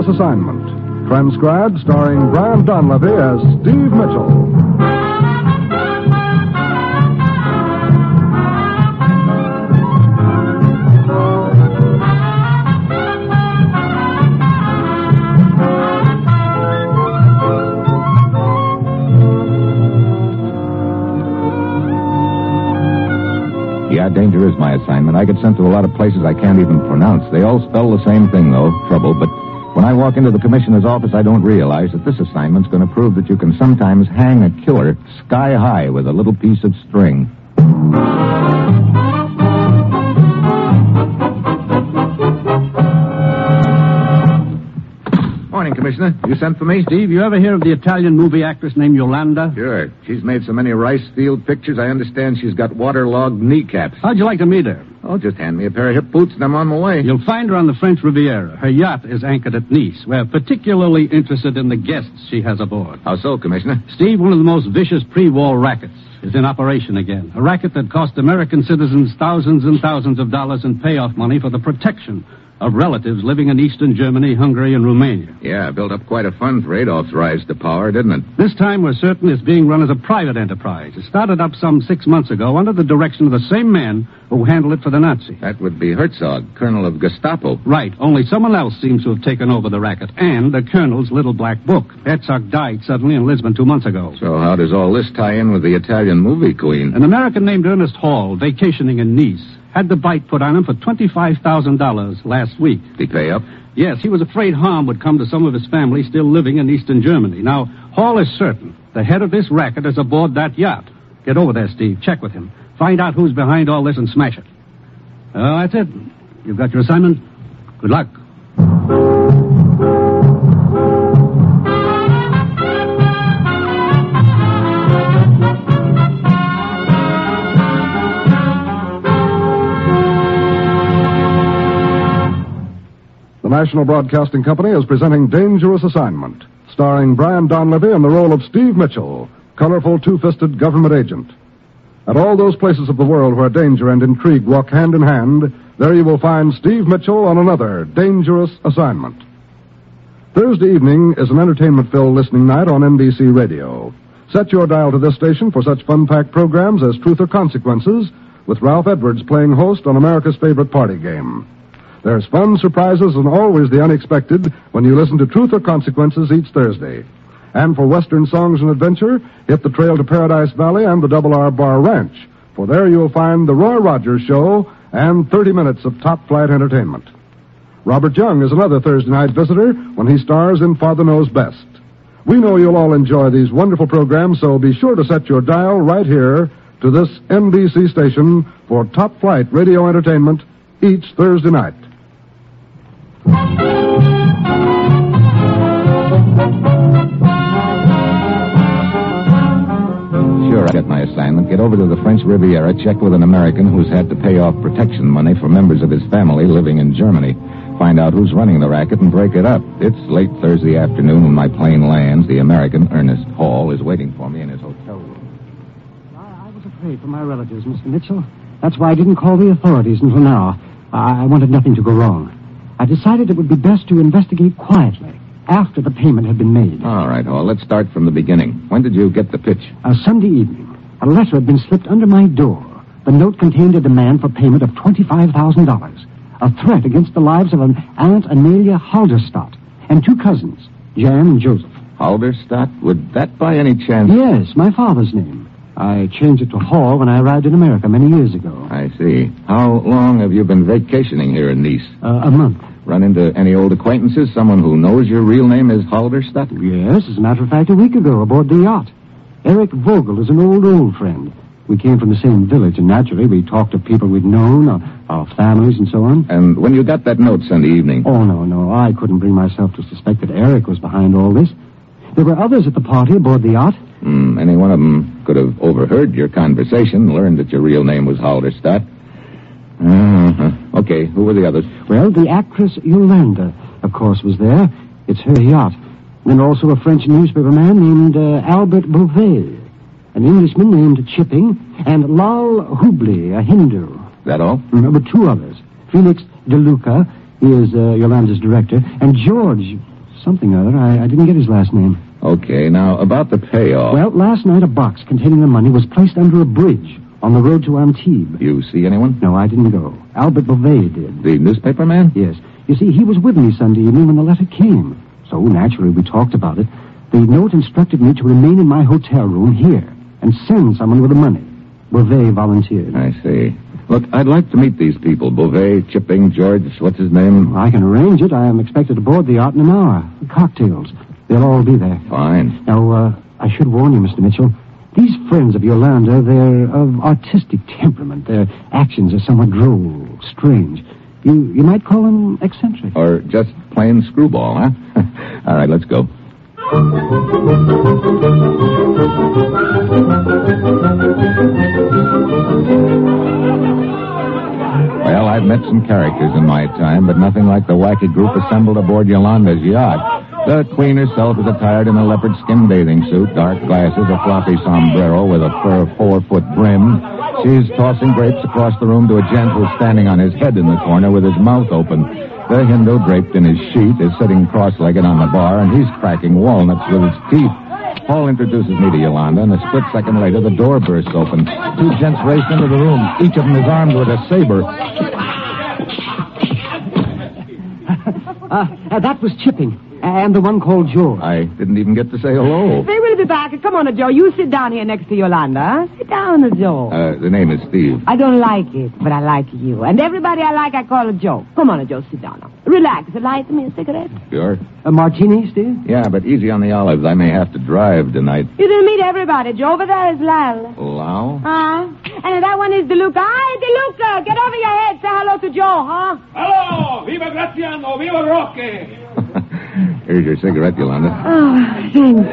Dangerous Assignment. Transcribed, starring Brian Donlevy as Steve Mitchell. Yeah, danger is my assignment. I get sent to a lot of places I can't even pronounce. They all spell the same thing, though, trouble. But when I walk into the commissioner's office, I don't realize that this assignment's going to prove that you can sometimes hang a killer sky high with a little piece of string. Morning, Commissioner. You sent for me? Steve, you ever hear of the Italian movie actress named Yolanda? Sure. She's made so many rice field pictures, I understand she's got waterlogged kneecaps. How'd you like to meet her? Oh, just hand me a pair of hip boots and I'm on my way. You'll find her on the French Riviera. Her yacht is anchored at Nice. We're particularly interested in the guests she has aboard. How so, Commissioner? Steve, one of the most vicious pre-war rackets is in operation again. A racket that cost American citizens thousands and thousands of dollars in payoff money for the protection of relatives living in Eastern Germany, Hungary, and Romania. Yeah, built up quite a fund for Adolf's rise to power, didn't it? This time we're certain it's being run as a private enterprise. It started up some 6 months ago under the direction of the same man who handled it for the Nazis. That would be Herzog, colonel of Gestapo. Right, only someone else seems to have taken over the racket, and the colonel's little black book. Herzog died suddenly in Lisbon 2 months ago. So how does all this tie in with the Italian movie queen? An American named Ernest Hall, vacationing in Nice, had the bite put on him for $25,000 last week. Did he pay up? Yes, he was afraid harm would come to some of his family still living in Eastern Germany. Now, Hall is certain the head of this racket is aboard that yacht. Get over there, Steve. Check with him. Find out who's behind all this and smash it. That's it. You've got your assignment. Good luck. The National Broadcasting Company is presenting Dangerous Assignment, starring Brian Donlevy in the role of Steve Mitchell, colorful two-fisted government agent. At all those places of the world where danger and intrigue walk hand in hand, there you will find Steve Mitchell on another Dangerous Assignment. Thursday evening is an entertainment-filled listening night on NBC Radio. Set your dial to this station for such fun-packed programs as Truth or Consequences, with Ralph Edwards playing host on America's favorite party game. There's fun, surprises, and always the unexpected when you listen to Truth or Consequences each Thursday. And for Western songs and adventure, hit the trail to Paradise Valley and the Double R Bar Ranch, for there you'll find the Roy Rogers Show and 30 minutes of top-flight entertainment. Robert Young is another Thursday night visitor when he stars in Father Knows Best. We know you'll all enjoy these wonderful programs, so be sure to set your dial right here to this NBC station for top-flight radio entertainment each Thursday night. Sure, I get my assignment. Get over to the French Riviera, check with an American who's had to pay off protection money for members of his family living in Germany. Find out who's running the racket and break it up. It's late Thursday afternoon when my plane lands. The American, Ernest Hall, is waiting for me in his hotel room. I was afraid for my relatives, Mr. Mitchell. That's why I didn't call the authorities until now. I wanted nothing to go wrong. I decided it would be best to investigate quietly after the payment had been made. All right, Hall, let's start from the beginning. When did you get the pitch? Sunday evening. A letter had been slipped under my door. The note contained a demand for payment of $25,000. A threat against the lives of an Aunt Amelia Halderstadt and two cousins, Jan and Joseph. Halderstadt? Would that by any chance... Yes, my father's name. I changed it to Hall when I arrived in America many years ago. I see. How long have you been vacationing here in Nice? A month. Run into any old acquaintances? Someone who knows your real name is Halderstadt? Yes, as a matter of fact, a week ago aboard the yacht. Eric Vogel is an old friend. We came from the same village, and naturally we talked to people we'd known, our families and so on. And when you got that note Sunday evening? Oh, no. I couldn't bring myself to suspect that Eric was behind all this. There were others at the party aboard the yacht. Any one of them could have overheard your conversation, learned that your real name was Halderstadt. Okay, who were the others? Well, the actress Yolanda, of course, was there. It's her yacht. And also a French newspaper man named Albert Beauvais, an Englishman named Chipping, and Lal Hubli, a Hindu. That all? But two others. Felix De Luca, he is Yolanda's director, and George, something or other. I didn't get his last name. Okay, now, about the payoff. Well, last night a box containing the money was placed under a bridge on the road to Antibes. You see anyone? No, I didn't go. Albert Beauvais did. The newspaper man? Yes. You see, he was with me Sunday evening when the letter came. So, naturally, we talked about it. The note instructed me to remain in my hotel room here and send someone with the money. Beauvais volunteered. I see. Look, I'd like to meet these people. Beauvais, Chipping, George, what's his name? I can arrange it. I am expected aboard the yacht in an hour. Cocktails. They'll all be there. Fine. Now, I should warn you, Mr. Mitchell. These friends of Yolanda, they're of artistic temperament. Their actions are somewhat droll, strange. You might call them eccentric. Or just plain screwball, huh? All right, let's go. Well, I've met some characters in my time, but nothing like the wacky group assembled aboard Yolanda's yacht. The queen herself is attired in a leopard skin bathing suit, dark glasses, a floppy sombrero with a fur 4-foot brim. She's tossing grapes across the room to a gent who's standing on his head in the corner with his mouth open. The Hindu, draped in his sheet, is sitting cross-legged on the bar, and he's cracking walnuts with his teeth. Paul introduces me to Yolanda, and a split second later, the door bursts open. Two gents race into the room. Each of them is armed with a saber. That was Chipping. And the one called George. I didn't even get to say hello. They will be back. Come on, Joe. You sit down here next to Yolanda. Sit down, Joe. The name is Steve. I don't like it, but I like you. And everybody I like, I call a Joe. Come on, Joe. Sit down now. Relax. Light me a cigarette. Sure. A martini, Steve? Yeah, but easy on the olives. I may have to drive tonight. You didn't meet everybody, Joe. Over there is Lal. Lal? And that one is DeLuca. Hi, DeLuca. Get over your head. Say hello to Joe, huh? Hello! Viva Graziano! Viva Roque! Here's your cigarette, Yolanda. Oh, thanks.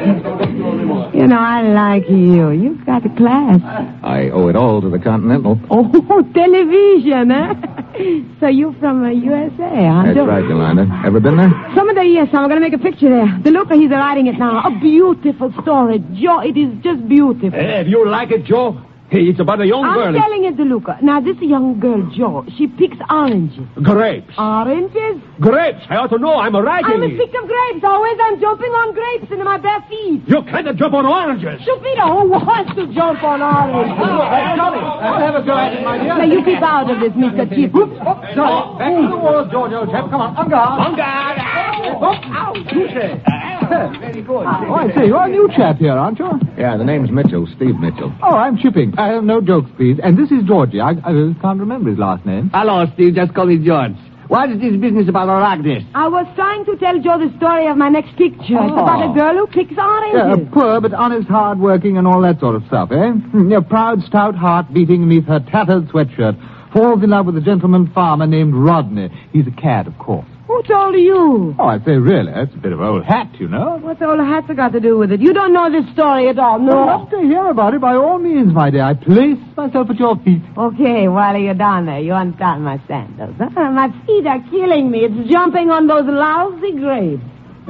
You know, I like you. You've got a class. I owe it all to the Continental. Oh, television, huh? So you're from USA, huh? That's right, Yolanda. Ever been there? Some of the years, I'm going to make a picture there. DeLuca, he's writing it now. A beautiful story. Joe, it is just beautiful. If you like it, Joe, hey, it's about a young girl. I'm telling you, DeLuca. Now, this young girl, Joe, she picks oranges. Grapes. Oranges? Grapes. I ought to know. I'm writing. I'm a pick of grapes. Always I'm jumping on grapes in my bare feet. You can't jump on oranges. Stupido, who wants to jump on oranges? Johnny, I'll have a go at it, my dear. Now, you keep out of this, Mr. Chip. Sorry. Back to the wall, George, old chap. Come on. On guard. On guard. Ow. Touche. Very good. Oh, I say, you're a new chap here, aren't you? Yeah, the name's Mitchell, Steve Mitchell. Oh, I'm Chipping. No jokes, please. And this is Georgie. I can't remember his last name. Hello, Steve. Just call me George. What is this business about Aragnes? I was trying to tell Joe the story of my next picture. It's about a girl who picks oranges. Poor but honest, hard-working, and all that sort of stuff, eh? A proud, stout heart beating beneath her tattered sweatshirt. Falls in love with a gentleman farmer named Rodney. He's a cad, of course. Who told you? Oh, I'd say, really, that's a bit of old hat, you know. What's all hat's got to do with it? You don't know this story at all, no? I'd love to hear about it, by all means, my dear. I place myself at your feet. Okay, while you're down there, you untie my sandals. My feet are killing me. It's jumping on those lousy grapes.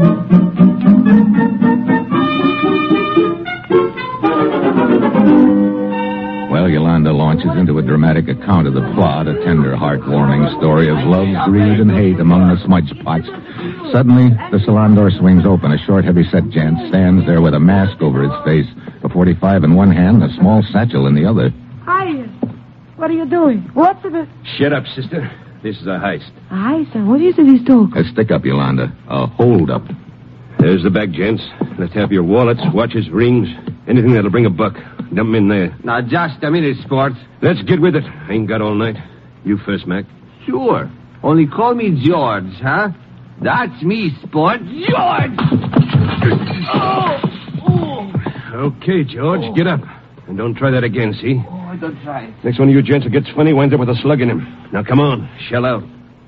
Well, Yolanda launches into a dramatic account of the plot, a tender, heartwarming story of love, greed, and hate among the smudge pots. Suddenly, the salon door swings open. A short, heavy-set gent stands there with a mask over his face, a .45 in one hand, a small satchel in the other. Hi. What are you doing? What's it? Shut up, sister. This is a heist. Hi, sir. What is it he's talking? A stick-up, Yolanda. A hold-up. There's the bag, gents. Let's have your wallets, watches, rings, anything that'll bring a buck. Dump 'em in there. Now, just a minute, sport. Let's get with it. I ain't got all night. You first, Mac. Sure. Only call me George, huh? That's me, sport. George! Okay, George, get up. And don't try that again, see? Oh, I don't try. Next one of you gents who gets funny winds up with a slug in him. Now, come on. Shell out.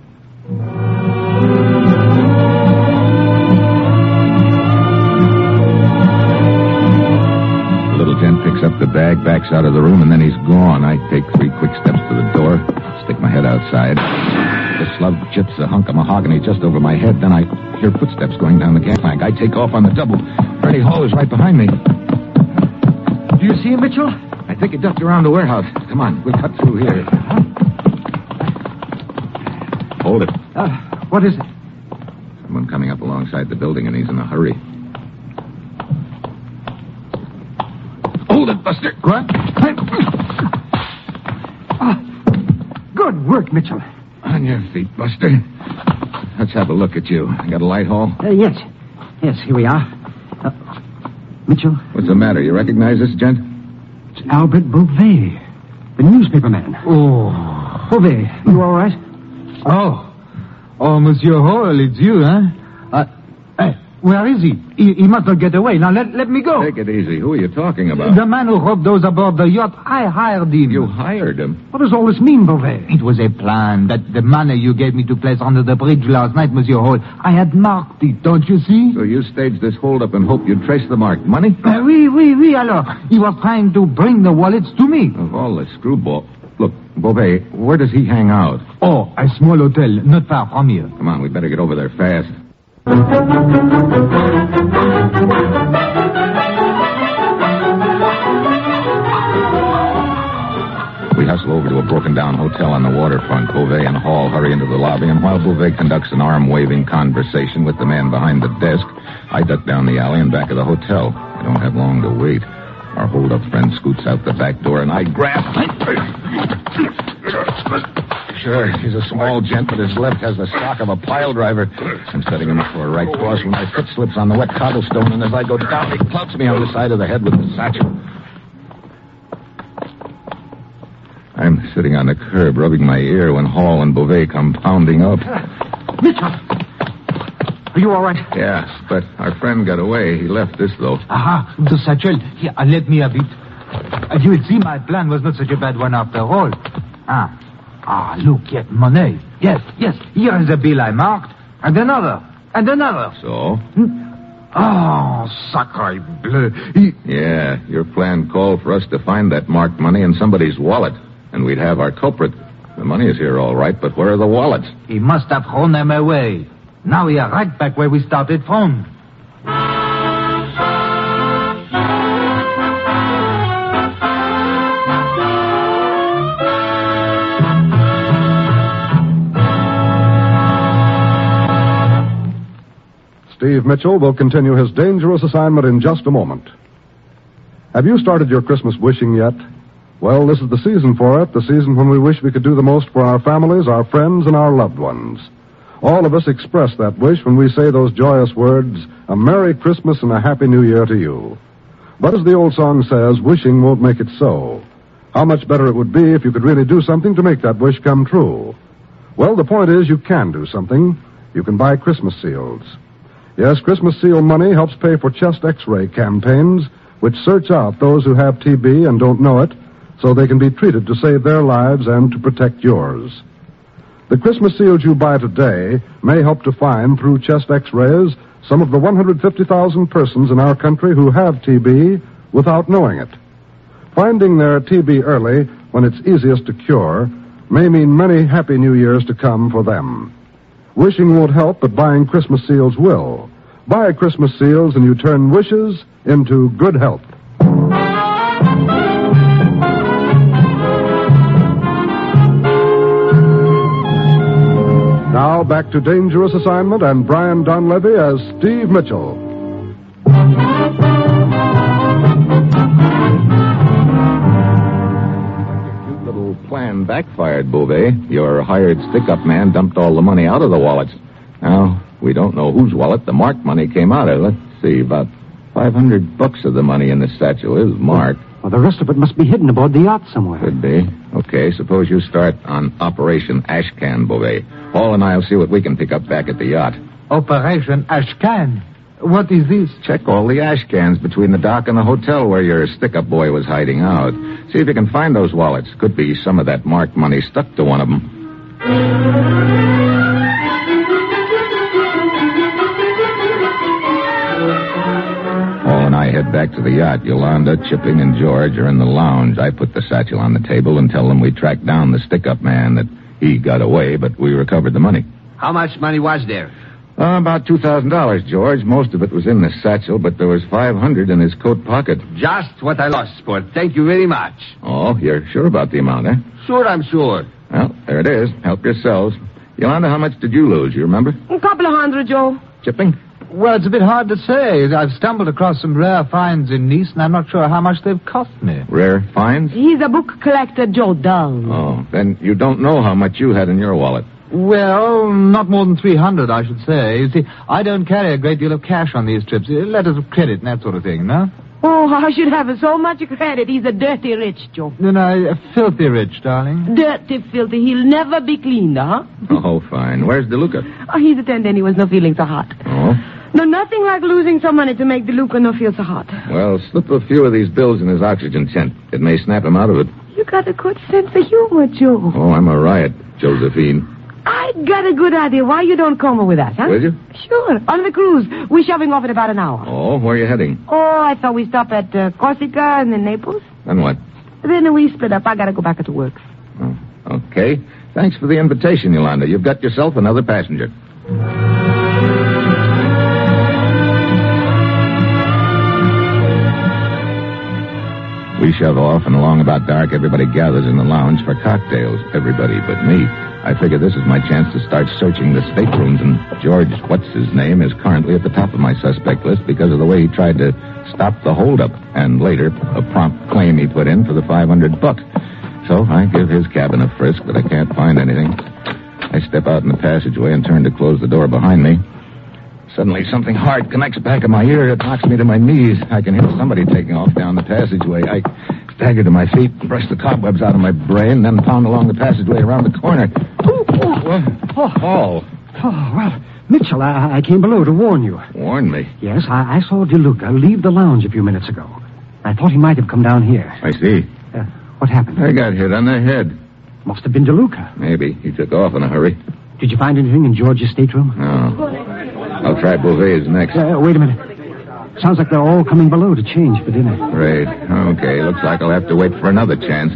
Picks up the bag, backs out of the room, and then he's gone. I take 3 quick steps to the door, stick my head outside. The slug chips a hunk of mahogany just over my head. Then I hear footsteps going down the gangplank. I take off on the double. Freddie Hall is right behind me. Do you see him, Mitchell? I think he ducked around the warehouse. Come on, we'll cut through here. Hold it. What is it? Someone coming up alongside the building, and he's in a hurry. Hold it, Buster. What? Good work, Mitchell. On your feet, Buster. Let's have a look at you. Got a light, Hall? Yes. Yes, here we are. Mitchell? What's the matter? You recognize this gent? It's Albert Beauvais, the newspaper man. Oh. Beauvais, you all right? Oh, Monsieur Hall, it's you, huh? Where is he? He must not get away. Now, let me go. Take it easy. Who are you talking about? The man who robbed those aboard the yacht, I hired him. You hired him? What does all this mean, Beauvais? It was a plan that the money you gave me to place under the bridge last night, Monsieur Hall, I had marked it, don't you see? So you staged this hold-up and hoped you'd trace the marked money? Oui, alors. He was trying to bring the wallets to me. Of all the screwball... Look, Beauvais, where does he hang out? Oh, a small hotel, not far from here. Come on, we better get over there fast. We hustle over to a broken-down hotel on the waterfront. Beauvais and Hall hurry into the lobby, and while Beauvais conducts an arm-waving conversation with the man behind the desk, I duck down the alley and back of the hotel. I don't have long to wait. Our hold-up friend scoots out the back door, and I grab... Sure, he's a small gent, but his left has the stock of a pile driver. I'm setting him up for a right cross when my foot slips on the wet cobblestone, and as I go down, he clouts me on the side of the head with the satchel. I'm sitting on the curb, rubbing my ear, when Hall and Beauvais come pounding up. Mitchell! Are you all right? Yes, but our friend got away. He left this, though. Aha, the satchel. Here, let me have it. You will see my plan was not such a bad one after all. Look, yet money. Yes, here is a bill I marked. And another. So? Oh, sacre bleu. Yeah, your plan called for us to find that marked money in somebody's wallet. And we'd have our culprit. The money is here all right, but where are the wallets? He must have thrown them away. Now we are right back where we started from. Steve Mitchell will continue his dangerous assignment in just a moment. Have you started your Christmas wishing yet? Well, this is the season for it, the season when we wish we could do the most for our families, our friends, and our loved ones. All of us express that wish when we say those joyous words, a Merry Christmas and a Happy New Year to you. But as the old song says, wishing won't make it so. How much better it would be if you could really do something to make that wish come true. Well, the point is you can do something. You can buy Christmas seals. Yes, Christmas seal money helps pay for chest X-ray campaigns, which search out those who have TB and don't know it, so they can be treated to save their lives and to protect yours. The Christmas seals you buy today may help to find, through chest X-rays, some of the 150,000 persons in our country who have TB without knowing it. Finding their TB early, when it's easiest to cure, may mean many happy New Years to come for them. Wishing won't help, but buying Christmas seals will. Buy Christmas seals and you turn wishes into good health. Now back to Dangerous Assignment and Brian Donlevy as Steve Mitchell. Your cute little plan backfired, Beauvais. Your hired stick-up man dumped all the money out of the wallets. Now, we don't know whose wallet the marked money came out of. Let's see, about $500 of the money in this satchel is marked. Well, the rest of it must be hidden aboard the yacht somewhere. Could be. Okay, suppose you start on Operation Ashcan, Beauvais. Hall and I'll see what we can pick up back at the yacht. Operation Ashcan? What is this? Check all the ash cans between the dock and the hotel where your stick-up boy was hiding out. See if you can find those wallets. Could be some of that marked money stuck to one of them. Hall and I head back to the yacht. Yolanda, Chipping, and George are in the lounge. I put the satchel on the table and tell them we tracked down the stick-up man, that he got away, but we recovered the money. How much money was there? About $2,000, George. Most of it was in the satchel, but there was $500 in his coat pocket. Just what I lost, sport. Thank you very much. Oh, you're sure about the amount, eh? Sure, I'm sure. Well, there it is. Help yourselves. Yolanda, how much did you lose? You remember? A couple of hundred, Joe. Chipping? Well, it's a bit hard to say. I've stumbled across some rare finds in Nice, and I'm not sure how much they've cost me. Rare finds? He's a book collector, Joe Dunn. Oh, then you don't know how much you had in your wallet. Well, not more than 300, I should say. You see, I don't carry a great deal of cash on these trips. Letters of credit and that sort of thing, no? Oh, I should have so much credit. He's a dirty rich, Joe. No, filthy rich, darling. Dirty, filthy. He'll never be cleaned, huh? Oh, fine. Where's DeLuca? Oh, he's attending. He was not feeling so hot. Oh? No, nothing like losing some money to make DeLuca not feel so hot. Well, slip a few of these bills in his oxygen tent. It may snap him out of it. You got a good sense of humor, Joe. Oh, I'm a riot, Josephine. I got a good idea why you don't come with us, huh? Will you? Sure. On the cruise. We're shoving off in about an hour. Oh, where are you heading? Oh, I thought we'd stop at Corsica and then Naples. Then what? Then we split up. I gotta go back to work. Oh, okay. Thanks for the invitation, Yolanda. You've got yourself another passenger. We shove off, and along about dark, everybody gathers in the lounge for cocktails. Everybody but me. I figure this is my chance to start searching the staterooms, and George What's-His-Name is currently at the top of my suspect list because of the way he tried to stop the holdup, and later, a prompt claim he put in for the $500. So I give his cabin a frisk, but I can't find anything. I step out in the passageway and turn to close the door behind me. Suddenly, something hard connects back of my ear. It knocks me to my knees. I can hear somebody taking off down the passageway. I stagger to my feet, brush the cobwebs out of my brain, then pound along the passageway around the corner. Oh, well, Mitchell, I came below to warn you. Warn me? Yes, I saw DeLuca leave the lounge a few minutes ago. I thought he might have come down here. I see. What happened? I got hit on the head. Must have been DeLuca. Maybe. He took off in a hurry. Did you find anything in George's stateroom? No. I'll try Beauvais next. Wait a minute. Sounds like they're all coming below to change for dinner. Great. Okay, looks like I'll have to wait for another chance.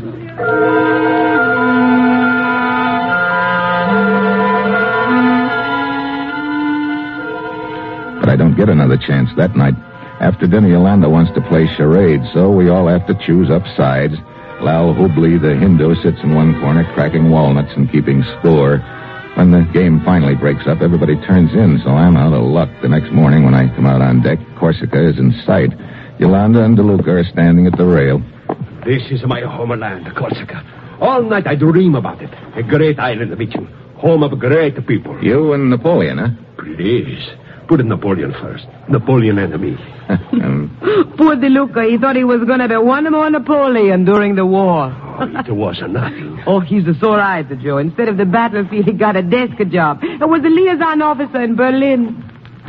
But I don't get another chance that night. After dinner, Yolanda wants to play charades, so we all have to choose up sides. Lal Hubli, the Hindu, sits in one corner cracking walnuts and keeping score. When the game finally breaks up, everybody turns in, so I'm out of luck. The next morning, when I come out on deck, Corsica is in sight. Yolanda and DeLuca are standing at the rail. This is my homeland, Corsica. All night I dream about it. A great island, Mitchell. Home of great people. You and Napoleon, huh? Please. Put Napoleon first. Napoleon and me. Poor DeLuca. He thought he was going to be one more Napoleon during the war. It was nothing. Oh, he's a sore eyed, Joe. Instead of the battlefield, he got a desk job. It was a liaison officer in Berlin.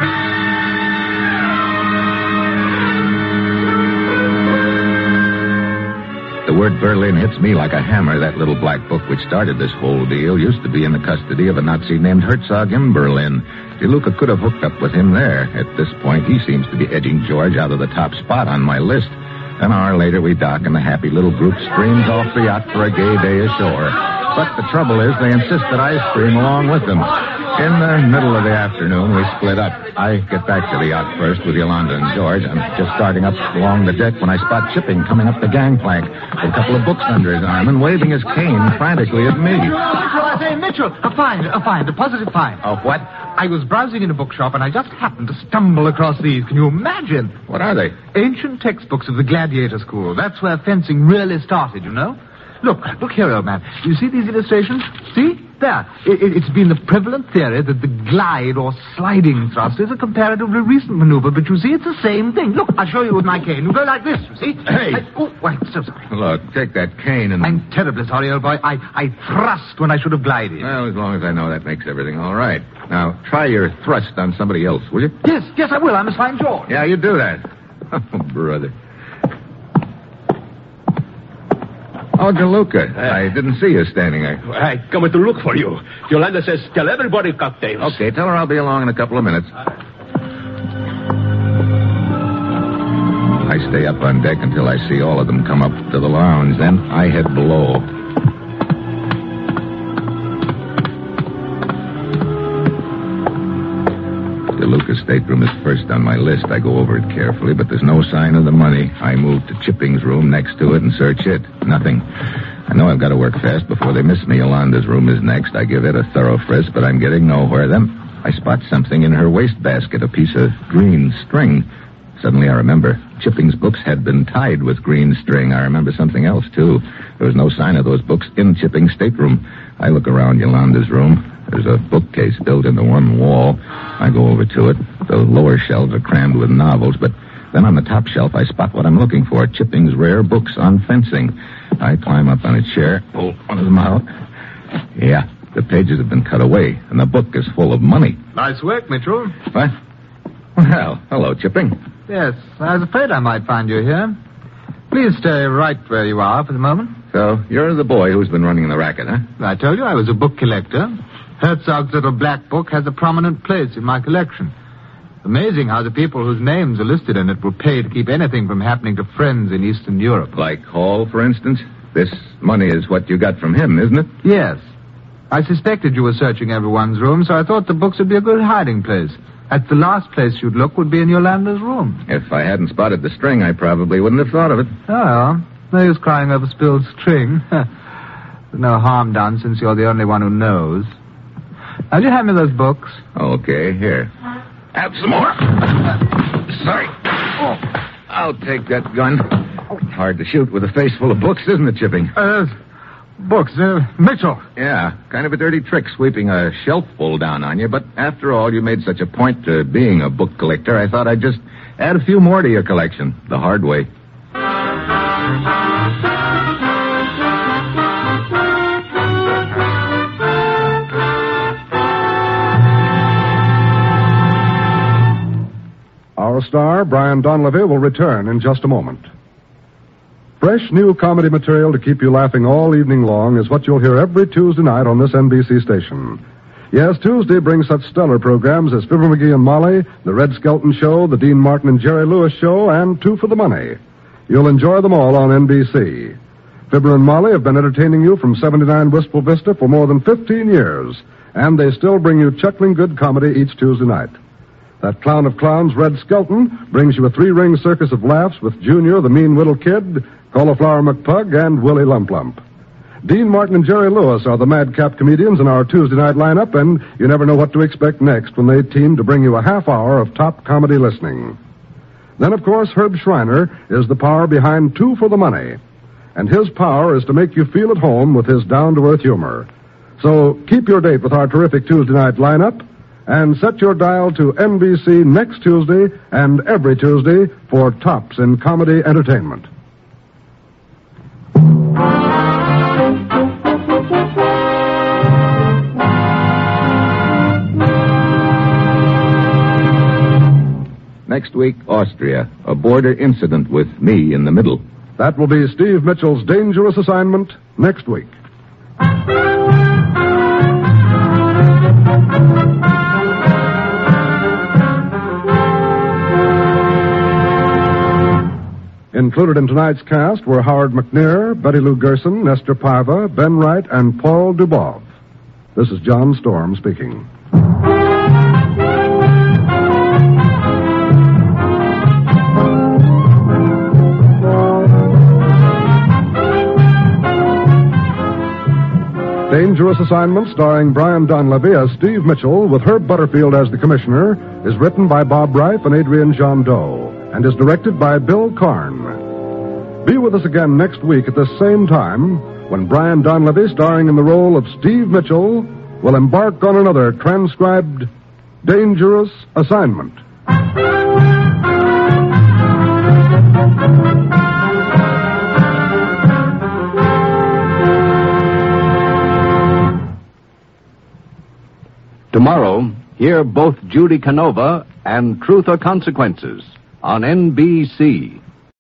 The word Berlin hits me like a hammer. That little black book which started this whole deal used to be in the custody of a Nazi named Herzog in Berlin. DeLuca could have hooked up with him there. At this point, he seems to be edging George out of the top spot on my list. An hour later, we dock, and the happy little group streams off the yacht for a gay day ashore. But the trouble is, they insist that I stream along with them. In the middle of the afternoon, we split up. I get back to the yacht first with Yolanda and George. I'm just starting up along the deck when I spot Chipping coming up the gangplank with a couple of books under his arm and waving his cane frantically at me. Mitchell, a find, a positive find. Oh, what? I was browsing in a bookshop and I just happened to stumble across these. Can you imagine? What are they? Ancient textbooks of the gladiator school. That's where fencing really started, you know? Look here, old man. You see these illustrations? See? There. It's been the prevalent theory that the glide or sliding thrust is a comparatively recent maneuver, but you see, it's the same thing. Look, I'll show you with my cane. You go like this, you see? Hey! I'm so sorry. Look, take that cane and... I'm terribly sorry, old boy. I thrust when I should have glided. Well, as long as I know that makes everything all right. Now, try your thrust on somebody else, will you? Yes, I will. I must find George. Yeah, you do that. Oh, brother. Oh, DeLuca. I didn't see you standing there. I come to look for you. Yolanda says, tell everybody cocktails. Okay, tell her I'll be along in a couple of minutes. I stay up on deck until I see all of them come up to the lounge. Then I head below. Lucas stateroom is first on my list. I go over it carefully, but there's no sign of the money. I move to Chipping's room next to it and search it. Nothing. I know I've got to work fast before they miss me. Yolanda's room is next. I give it a thorough frisk, but I'm getting nowhere. Then I spot something in her wastebasket, a piece of green string. Suddenly I remember Chipping's books had been tied with green string. I remember something else, too. There was no sign of those books in Chipping's stateroom. I look around Yolanda's room. There's a bookcase built into one wall. I go over to it. The lower shelves are crammed with novels, but then on the top shelf I spot what I'm looking for, Chipping's rare books on fencing. I climb up on a chair, pull one of them out. Yeah, the pages have been cut away, and the book is full of money. Nice work, Mitchell. What? Well, hello, Chipping. Yes, I was afraid I might find you here. Please stay right where you are for the moment. So, you're the boy who's been running the racket, huh? I told you I was a book collector. Herzog's little black book has a prominent place in my collection. Amazing how the people whose names are listed in it will pay to keep anything from happening to friends in Eastern Europe. Like Hall, for instance? This money is what you got from him, isn't it? Yes. I suspected you were searching everyone's room, so I thought the books would be a good hiding place. At the last place you'd look would be in Yolanda's room. If I hadn't spotted the string, I probably wouldn't have thought of it. Oh, no use crying over spilled string. There's no harm done since you're the only one who knows. Now, you hand me those books? Okay, here. Have some more. Sorry. Oh, I'll take that gun. Hard to shoot with a face full of books, isn't it, Chipping? Books. Mitchell. Yeah, kind of a dirty trick sweeping a shelf full down on you, but after all, you made such a point to being a book collector, I thought I'd just add a few more to your collection, the hard way. Our star, Brian Donlevy, will return in just a moment. Fresh new comedy material to keep you laughing all evening long is what you'll hear every Tuesday night on this NBC station. Yes, Tuesday brings such stellar programs as Fibber McGee and Molly, The Red Skelton Show, The Dean Martin and Jerry Lewis Show, and Two for the Money. You'll enjoy them all on NBC. Fibber and Molly have been entertaining you from 79 Wistful Vista for more than 15 years, and they still bring you chuckling good comedy each Tuesday night. That clown of clowns, Red Skelton, brings you a three-ring circus of laughs with Junior, the mean little kid, Cauliflower McPug, and Willie Lump Lump. Dean Martin and Jerry Lewis are the madcap comedians in our Tuesday night lineup, and you never know what to expect next when they team to bring you a half hour of top comedy listening. Then, of course, Herb Schreiner is the power behind Two for the Money, and his power is to make you feel at home with his down-to-earth humor. So keep your date with our terrific Tuesday night lineup, and set your dial to NBC next Tuesday and every Tuesday for tops in comedy entertainment. Next week, Austria. A border incident with me in the middle. That will be Steve Mitchell's Dangerous Assignment next week. Included in tonight's cast were Howard McNair, Betty Lou Gerson, Nestor Parva, Ben Wright, and Paul Dubov. This is John Storm speaking. Dangerous Assignment, starring Brian Donlevy as Steve Mitchell, with Herb Butterfield as the commissioner, is written by Bob Reif and Adrian Jandot, and is directed by Bill Karn. Be with us again next week at this same time, when Brian Donlevy, starring in the role of Steve Mitchell, will embark on another transcribed Dangerous Assignment. Tomorrow, hear both Judy Canova and Truth or Consequences on NBC.